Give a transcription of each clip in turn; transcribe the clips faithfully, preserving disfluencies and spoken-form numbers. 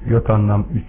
Yok anlam üç.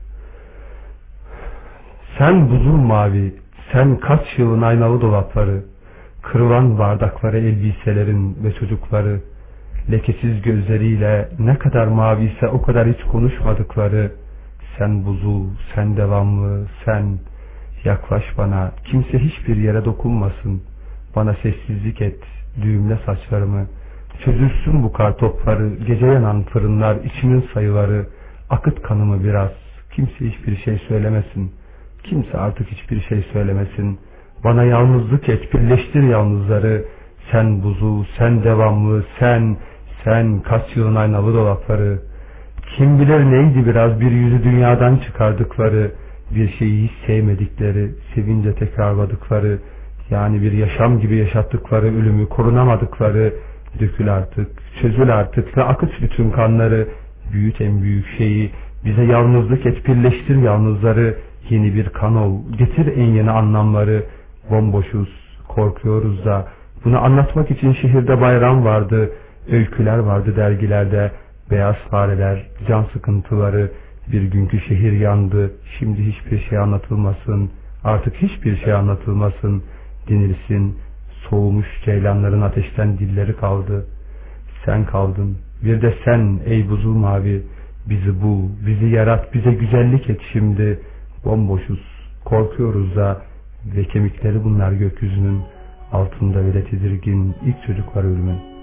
Sen buzul mavi, sen kaç yılın aynalı dolapları, kırılan bardakları, elbiselerin ve çocukları, lekesiz gözleriyle ne kadar maviyse o kadar hiç konuşmadıkları, sen buzul, sen devamlı, sen yaklaş bana, kimse hiçbir yere dokunmasın, bana sessizlik et, düğümle saçlarımı, çözülsün bu kar topları, gece yanan fırınlar, içimin sayıları, akıt kanımı biraz, kimse hiçbir şey söylemesin, kimse artık hiçbir şey söylemesin, bana yalnızlık et, birleştir yalnızları, sen buzul, sen devamlı, sen, sen kaç yılın aynalı dolapları, kim bilir neydi biraz bir yüzü dünyadan çıkardıkları, bir şeyi hiç sevmedikleri, sevince tekrarladıkları, yani bir yaşam gibi yaşattıkları ölümü korunamadıkları, dökül artık, çözül artık ve akıt bütün kanları, büyüt en büyük şeyi, bize yalnızlık et, birleştir yalnızları, yeni bir kan ol, getir en yeni anlamları, bomboşuz, korkuyoruz da, bunu anlatmak için şehirde bayram vardı, öyküler vardı dergilerde, beyaz fareler, can sıkıntıları, bir günkü şehir yandı, şimdi hiçbir şey anlatılmasın, artık hiçbir şey anlatılmasın, denilsin, soğumuş ceylanların ateşten dilleri kaldı, sen kaldın, bir de sen ey buzul mavi, bizi bul, bizi yarat, bize güzellik et şimdi, bomboşuz, korkuyoruz da, ve kemikleri bunlar gökyüzünün, altında bile tedirgin ilk çocuklar ölümün.